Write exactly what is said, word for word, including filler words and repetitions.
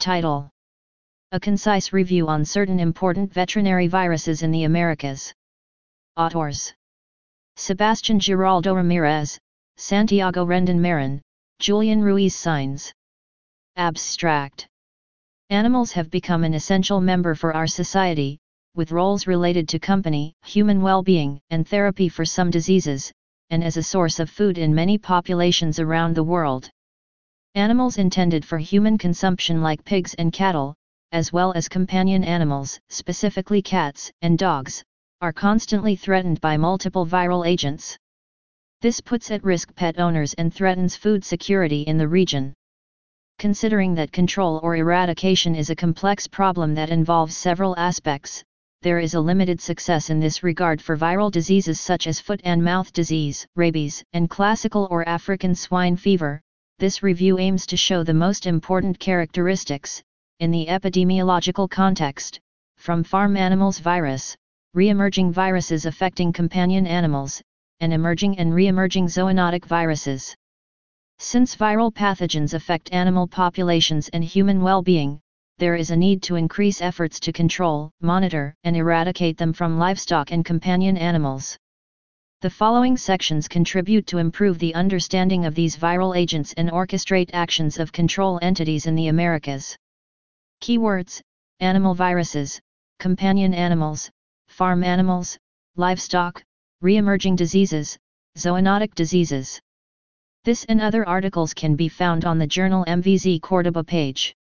Title: A concise review on certain important veterinary viruses in the Americas. Autors: Sebastian Giraldo Ramirez, Santiago Rendon Marin, Julian Ruiz Sainz. Abstract: Animals have become an essential member for our society, with roles related to company, human well-being, and therapy for some diseases, and as a source of food in many populations around the world. Animals intended for human consumption like pigs and cattle, as well as companion animals, specifically cats and dogs, are constantly threatened by multiple viral agents. This puts at risk pet owners and threatens food security in the region. Considering that control or eradication is a complex problem that involves several aspects, there is a limited success in this regard for viral diseases such as foot and mouth disease, rabies, and classical or African swine fever. This review aims to show the most important characteristics, in the epidemiological context, from farm animals virus, re-emerging viruses affecting companion animals, and emerging and re-emerging zoonotic viruses. Since viral pathogens affect animal populations and human well-being, there is a need to increase efforts to control, monitor, and eradicate them from livestock and companion animals. The following sections contribute to improve the understanding of these viral agents and orchestrate actions of control entities in the Americas. Keywords: animal viruses, companion animals, farm animals, livestock, re-emerging diseases, zoonotic diseases. This and other articles can be found on the Journal M V Z Córdoba page.